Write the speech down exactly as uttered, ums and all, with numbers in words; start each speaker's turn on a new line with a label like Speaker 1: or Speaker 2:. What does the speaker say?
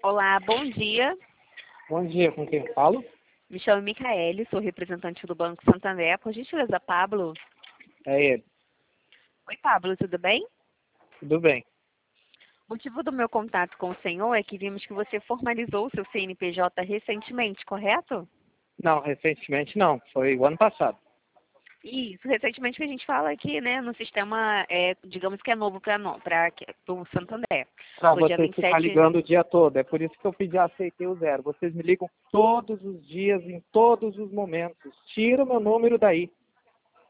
Speaker 1: Olá, bom dia.
Speaker 2: Bom dia, com quem eu falo?
Speaker 1: Me chamo Micaele, sou representante do Banco Santander. Por gentileza, Pablo?
Speaker 2: É ele.
Speaker 1: Oi, Pablo, tudo bem?
Speaker 2: Tudo bem.
Speaker 1: O motivo do meu contato com o senhor é que vimos que você formalizou o seu C N P J recentemente, correto?
Speaker 2: Não, recentemente não. Foi o ano passado.
Speaker 1: Isso, recentemente que a gente fala aqui, né, no sistema, é, digamos que é novo para o Santander.
Speaker 2: Para
Speaker 1: Foi dia
Speaker 2: você
Speaker 1: vinte e
Speaker 2: ficar
Speaker 1: sete.
Speaker 2: ligando o dia todo. É por isso que eu pedi, aceitei o zero. Vocês me ligam todos os dias, em todos os momentos. Tira o meu número daí.